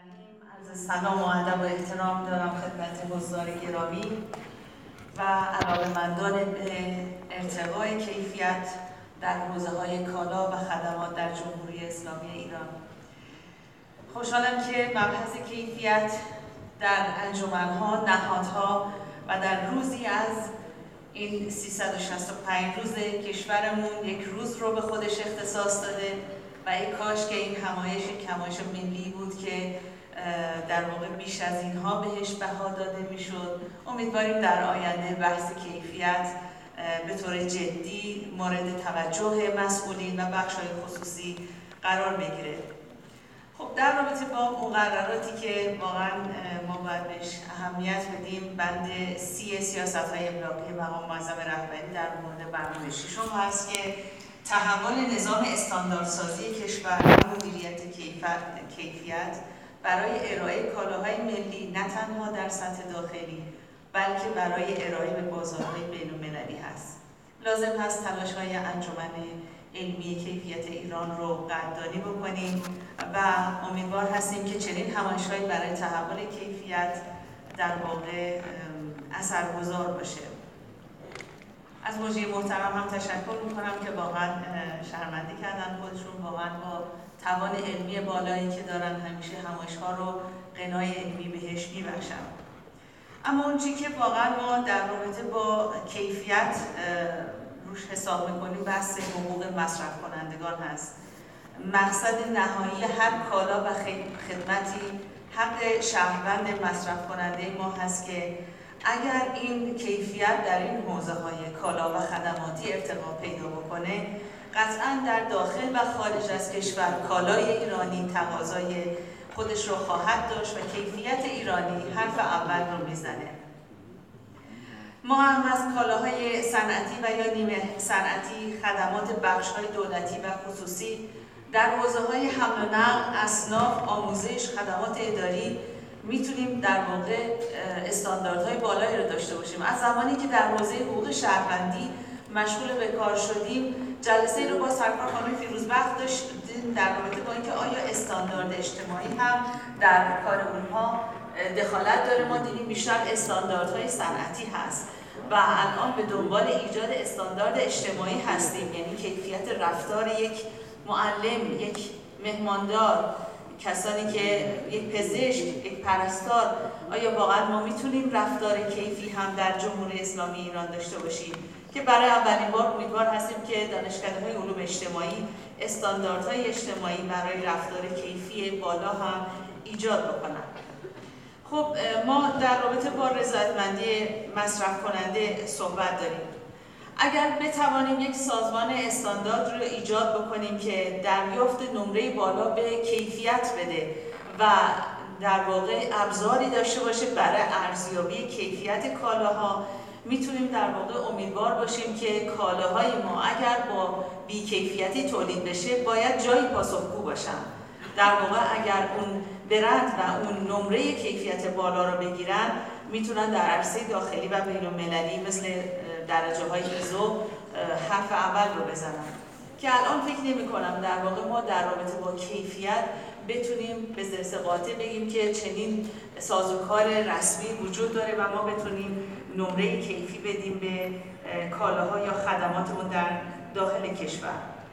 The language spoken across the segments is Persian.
عرض سلام و ادب و احترام دارم خدمت حضار گرامی و علاقه‌مندان به ارتقای کیفیت در حوزه‌های کالا و خدمات در جمهوری اسلامی ایران. خوشحالم که مبحث کیفیت در انجمن‌ها، نهادها و در روزی از این 365 روز کشورمون یک روز رو به خودش اختصاص داده و ای کاش که این همایش ملی بود که در واقع بیش از اینها بهش بها داده میشد. امیدواریم در آینده بحث کیفیت به طور جدی مورد توجه مسئولین و بخش‌های خصوصی قرار بگیره. خب در رابطه با مقرراتی که واقعا ما باید بهش اهمیت بدیم، بند 30 سیاست‌های ابلاغی مقام معظم رهبری در مورد برنامه ششم هست که تحول نظام استانداردسازی کشور و مدیریت کیفیت برای ارائه کالاهای ملی نه تنها در سطح داخلی بلکه برای ارائه به بازارهای بین‌المللی هست. لازم هست تلاش‌های انجمن علمی کیفیت ایران رو قدردانی بکنیم و امیدوار هستیم که چنین همایش‌هایی برای تحول کیفیت در واقع اثرگذار باشه. از مجری محترم هم تشکر میکنم که واقعا شرمنده کردن خودشون، واقعا با توان علمی بالایی که دارن همیشه همایش‌ها رو غنای علمی بهش میبخشن. اما اون چیزی که واقعا ما در رابطه با کیفیت روش حساب میکنیم بحث حقوق مصرف کنندگان هست. مقصد نهایی هر کالا و خدمتی حق شهروند مصرف کننده ما هست که اگر این کیفیت در این حوزه‌های کالا و خدماتی ارتقا پیدا بکنه، قطعاً در داخل و خارج از کشور کالای ایرانی تقاضای خودش رو خواهد داشت و کیفیت ایرانی حرف اول رو میزنه. ما هم از کالاهای صنعتی و یا نیمه صنعتی، خدمات بخش‌های دولتی و خصوصی در حوزه‌های حمل و نقل، اصناف، آموزش، خدمات اداری میتونیم در واقع استانداردهای بالایی رو داشته باشیم. از زمانی که در حوزه حقوق شهروندی مشغول به کار شدیم، جلسه رو با سرکار خانم فیروزبخت داشتیم در رابطه با اینکه آیا استاندارد اجتماعی هم در کار اونها دخالت داره. ما دیدیم بیشتر استانداردهای صنعتی هست و الان به دنبال ایجاد استاندارد اجتماعی هستیم، یعنی کیفیت رفتار یک معلم، یک مهماندار، کسانی که یک پزشک، یک پرستار، آیا واقعا ما میتونیم رفتار کیفی هم در جمهوری اسلامی ایران داشته باشیم که برای اولین بار امیدوار هستیم که دانشکده‌های علوم اجتماعی استانداردهای اجتماعی برای رفتار کیفی بالا هم ایجاد بکنن. خب ما در رابطه با رضایتمندی مصرف کننده صحبت داریم. اگر بتوانیم یک سازمان استاندارد رو ایجاد بکنیم که دریافت نمره بالا به کیفیت بده و در واقع ابزاری داشته باشه برای ارزیابی کیفیت کالاها، میتونیم در واقع امیدوار باشیم که کالاهای ما اگر با بیکیفیتی تولید بشه باید جایی پاسخگو باشن. در واقع اگر اون برند و اون نمره کیفیت بالا رو بگیرن، میتونن در عرصه داخلی و بین‌المللی مثل درجه های ایزو حرف اول رو بزنن که الان فکر نمی کنم در واقع ما در رابطه با کیفیت بتونیم به زرس قاطع بگیم که چنین سازوکار رسمی وجود داره و ما بتونیم نمره کیفی بدیم به کالاها یا خدماتمون در داخل کشور.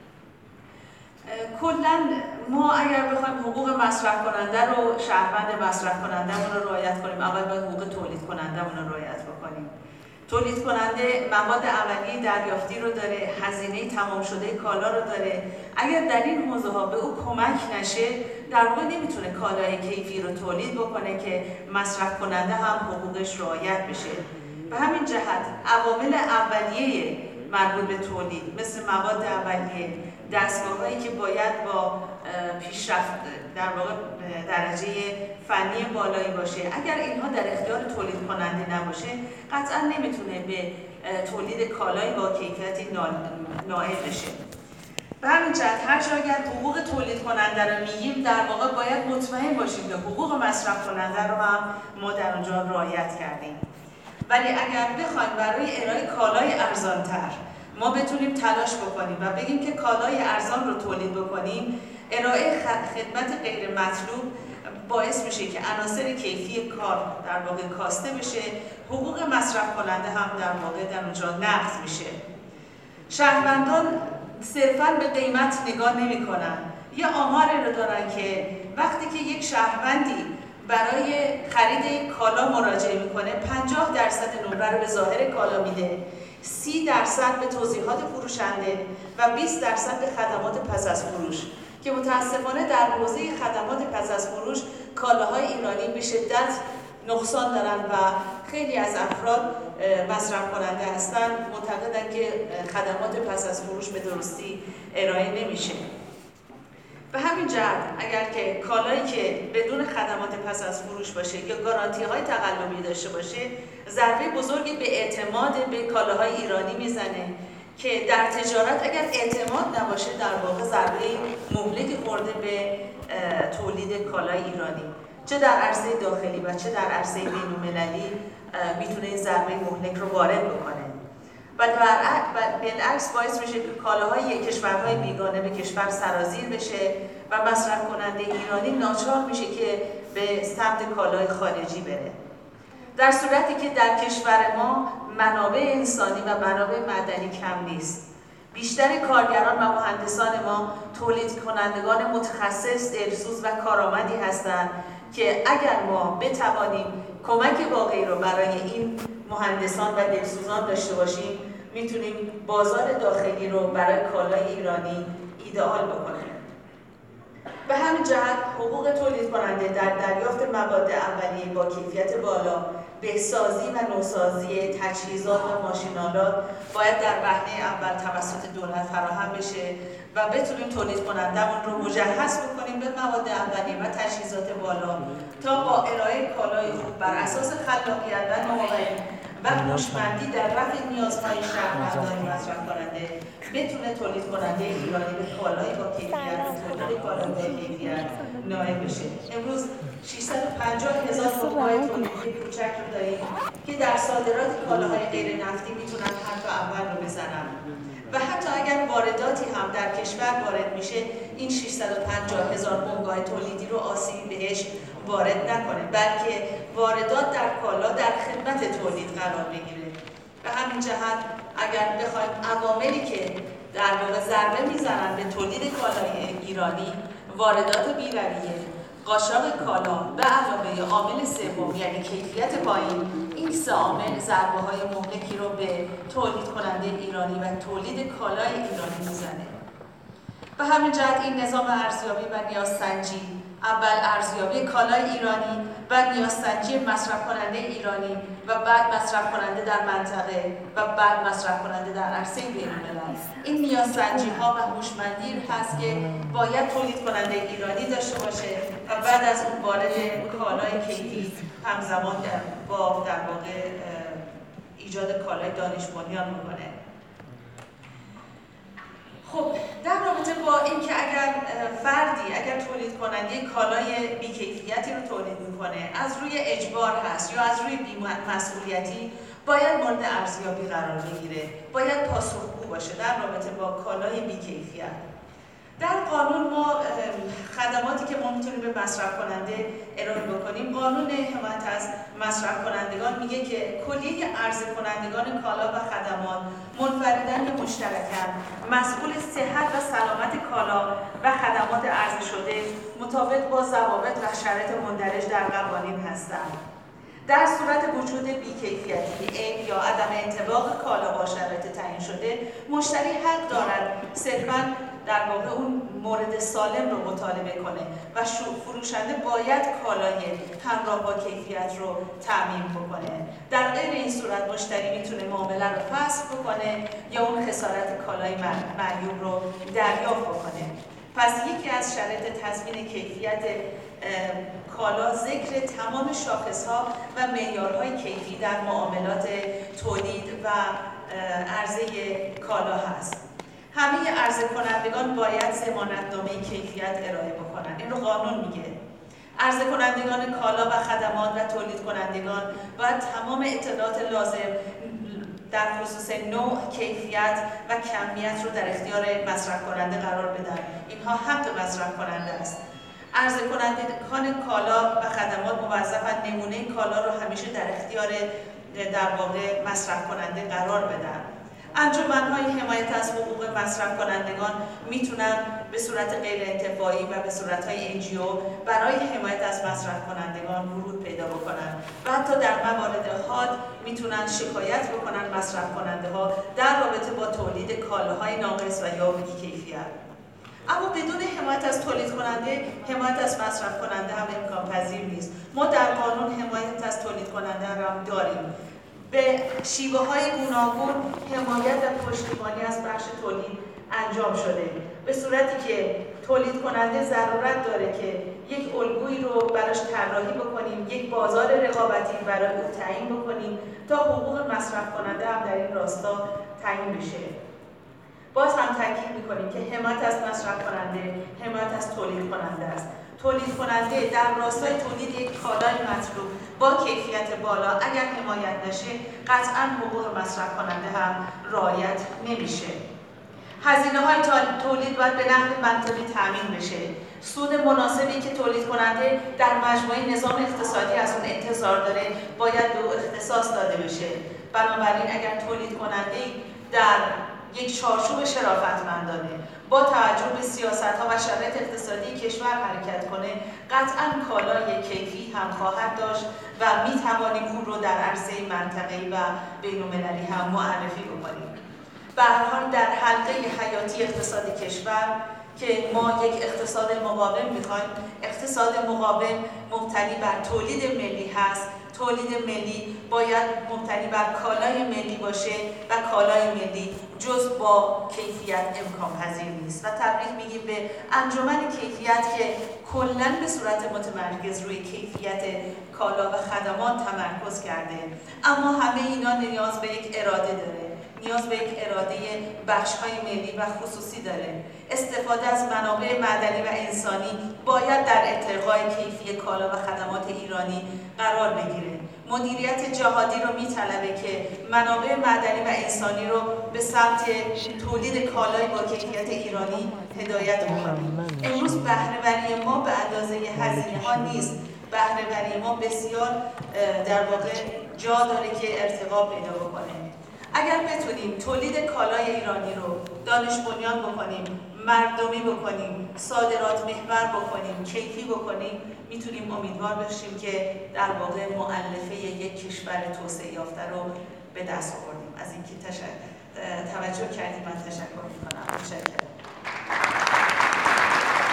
کلاً ما اگر بخوایم حقوق مصرف کننده رو، شهروند مصرف کننده‌مون رو رعایت کنیم، اول باید حقوق تولید کننده‌مون رو رعایت بکنیم. تولید کننده مواد اولیه دریافتی رو داره، هزینه تمام شده کالا رو داره. اگر در این حوزه‌ها به او کمک نشه، در واقع نمیتونه کالای کیفی رو تولید بکنه که مصرف کننده هم حقوقش رعایت بشه. به همین جهت عوامل اولیه مربوط به تولید مثل مواد اولیه، دستگاه‌هایی که باید با پیشرفت در واقع درجه فنی بالایی باشه، اگر اینها در اختیار تولید کننده نباشه، قطعا نمیتونه به تولید کالایی با کیفیتی نائل بشه. به همین جهت هر جا اگر حقوق تولید کننده رو میگیم، در واقع باید مطمئن باشیم که حقوق مصرف کننده رو هم ما در اونجا رعایت کردیم. ولی اگر بخوایم برای ارائه کالای ارزان‌تر ما بتونیم تلاش بکنیم و بگیم که کالای ارزان رو تولید بکنیم، ارائه خدمت غیر مطلوب با باعث میشه که عناصر کیفی کار در واقع کاسته بشه، حقوق مصرف کننده هم در واقع در اونجا نقض میشه. شهروندان صرفاً به قیمت نگاه نمی‌کنن. یه آماری رو دارن که وقتی که یک شهروندی برای خرید کالا مراجعه میکنه 50% نمره رو به ظاهر کالا میده، 30% به توضیحات فروشنده و 20% به خدمات پس از فروش، که متاسفانه در حوزه خدمات پس از فروش کالاهای ایرانی به شدت نقصان دارن و خیلی از افراد مصرف کننده هستن معتقدن که خدمات پس از فروش به درستی ارائه نمیشه. به همین جهت اگر که کالایی که بدون خدمات پس از فروش باشه یا گارانتی های تقلبی داشته باشه، ضربه بزرگی به اعتماد به کالاهای ایرانی میزنه که در تجارت اگر اعتماد نباشه در واقع ضربه مهلکی خورده به تولید کالای ایرانی، چه در عرصه داخلی و چه در عرصه بین‌المللی میتونه این ضربه مهلک رو وارد بکنه و بالعکس باعث میشه که کالاهای کشورهای بیگانه به کشور سرازیر بشه و مصرف کننده ایرانی ناچار میشه که به سمت کالای خارجی بره. در صورتی که در کشور ما منابع انسانی و منابع معدنی کم نیست. بیشتر کارگران و مهندسان ما تولید کنندگان متخصص، دلسوز و کارآمدی هستند که اگر ما بتوانیم کمک واقعی رو برای این مهندسان و دلسوزان داشته باشیم، میتونیم بازار داخلی رو برای کالای ایرانی ایدئال بکنیم. به همین جهت حقوق تولید کننده در دریافت مواد اولیه با کیفیت بالا، بهسازی و نوسازی تجهیزات و ماشین‌آلات باید در وهله اول توسط دولت فراهم بشه و بتونیم تولید کنندمون رو مجهز بکنیم به مواد اولیه و تجهیزات بالا تا با ارائه کالای خوب بر اساس خلاقیت و نوآوری و هوشمندی در رفع نیازهای شهروندان مصرف کننده بتونه تولید کننده ایرانی به کالای با کیفیت و تولید کالای با کیفیت نائل بشه. امروز 650,000 حقوق تولیدی کوچک رو داریم که در صادرات کالاهای غیر نفتی میتونن حرف اول رو بزنن و حتی اگر وارداتی هم در کشور وارد میشه، این 650,000 بنگاه تولیدی رو آسیبی بهش وارد نکنه، بلکه واردات در کالا در خدمت تولید قرار بگیره. به همین جهت اگر بخوایم عواملی که در واقع ضربه میزنن به تولید کالای ایرانی، واردات بی‌رویه، قاچاق کالا به علاوه عامل سوم یعنی کیفیت پایین، این سه عامل ضربه‌های مهلکی رو به تولید کننده ایرانی و تولید کالای ایرانی میزنه. به همین جهت این نظام ارزیابی و نیازسنجی، اول ارزیابی کالای ایرانی، بعد نیازسنجی مصرف کننده ایرانی و بعد مصرف کننده در منطقه و بعد مصرف کننده در عرصه بین‌الملل. این نیازسنجی ها و هوشمندی هست که باید تولید کننده ایرانی داشته باشه و بعد از اون وارد کالای کیفی همزمان با در واقع ایجاد کالای دانش بنیان میکنه. خب در رابطه با اینکه اگر تولید کننده کالای بی‌کیفیتی رو تولید میکنه از روی اجبار هست یا از روی بی‌مسئولیتی، باید مورد ارزیابی قرار بگیره، باید پاسخگو باشه در رابطه با کالای بی‌کیفیت. در قانون ما خدماتی که ما میتونیم به مصرف کننده ارائه بکنیم، قانون حمایت از مصرف کنندگان میگه که کلیه عرضه کنندگان کالا و خدمات منفرداً یا مشترکاً مسئول صحت و سلامت کالا و خدمات عرضه شده مطابق با ضوابط و شرایط مندرج در قوانین هستند. در صورت وجود بی‌کیفیتی، عیب یا عدم انطباق کالا با شرایط تعیین شده، مشتری حق دارد صرفاً در واقع اون مورد سالم رو مطالبه کنه و فروشنده باید کالای همراه با کیفیت رو تامین بکنه. در غیر این صورت مشتری میتونه معامله رو فسخ بکنه یا اون خسارت کالای معیوب رو دریافت بکنه. پس یکی از شرایط تضمین کیفیت کالا ذکر تمام شاخص‌ها و معیارهای کیفی در معاملات تولید و عرضه کالا هست. همه عرضه کنندگان باید ضمانتنامه کیفیت ارائه بکنن. این رو قانون میگه. عرضه کنندگان کالا و خدمات و تولید کنندگان باید تمام اطلاعات لازم در خصوص نوع، کیفیت و کمیت رو در اختیار مصرف کننده قرار بدن. اینها حق مصرف کننده است. عرضه کنندگان کالا نمونه کالا رو همیشه در اختیار در واقع مصرف کننده قرار بدن. انجمن‌های حمایت از حقوق مصرف کنندگان میتونن به صورت غیر انتفاعی و به صورت‌های NGO برای حمایت از مصرف کنندگان ورود پیدا بکنن و حتی در موارد حاد میتونن شکایت بکنن مصرف کننده ها در رابطه با تولید کالاهای ناقص و یا بی‌کیفیت. اما بدون حمایت از تولید کننده، حمایت از مصرف کننده هم امکان پذیر نیست. ما در قانون حمایت از تولید کننده هم داریم. به شیوه های گوناگون حمایت و پشتیبانی از بخش تولید انجام شده، به صورتی که تولید کننده ضرورت داره که یک الگویی رو براش طراحی بکنیم، یک بازار رقابتی برای او تعیین بکنیم تا حقوق مصرف کننده هم در این راستا تعیین بشه. باز هم تاکید می‌کنیم که حمایت از مصرف کننده حمایت از تولید کننده است. تولید کننده در راستای تولید یک کالای مطلوب با کیفیت بالا اگر حمایت نشه قطعاً حقوق مصرف کننده هم رعایت نمیشه. هزینه‌های تولید باید به نحو منطقی تامین بشه. سود مناسبی که تولید کننده در مجموعه نظام اقتصادی از اون انتظار داره باید به او اختصاص داده بشه. بنابراین اگر تولید کننده در یک چارچوب شرافتمندانه با توجه به سیاست‌ها و شرایط اقتصادی کشور حرکت کنه، قطعاً کالای کیفی هم خواهد داشت و می‌توانیم اون رو در عرصه منطقه‌ای و بین‌المللی هم معرفی بکنیم. به هر حال در حلقه حیاتی اقتصاد کشور که ما یک اقتصاد مقاوم می‌خوایم، اقتصاد مقاوم مبتنی بر تولید ملی هست. تولید ملی باید مبتنی بر کالای ملی باشه و کالای ملی جز با کیفیت امکان پذیر نیست و تبریک میگیم به انجمن کیفیت که کلاً به صورت متمرکز روی کیفیت کالا و خدمات تمرکز کرده. اما همه اینا نیاز به یک اراده داره، نیاز به یک اراده بخش‌های ملی و خصوصی داره. استفاده از منابع معدنی و انسانی باید در ارتقای کیفی کالا و خدمات ایرانی قرار بگیره. مدیریت جهادی رو میطلبه که منابع معدنی و انسانی رو به سمت تولید کالای با کیفیت ایرانی هدایت بکنیم. امروز بهره‌وری ما به اندازه هزینه‌ها نیست. بهره‌وری ما بسیار در واقع جا داره که ارتقا پیدا بکنه. اگر بتونیم تولید کالای ایرانی رو دانش بنیان بکنیم، مردمی بکنیم، صادرات محور بکنیم، کیفی بکنیم، میتونیم امیدوار بشیم که در واقع مؤلفه یک کشور توسعه یافته رو به دست آوردیم. از اینکه توجه کردیم من تشکر میکنم. متشکرم.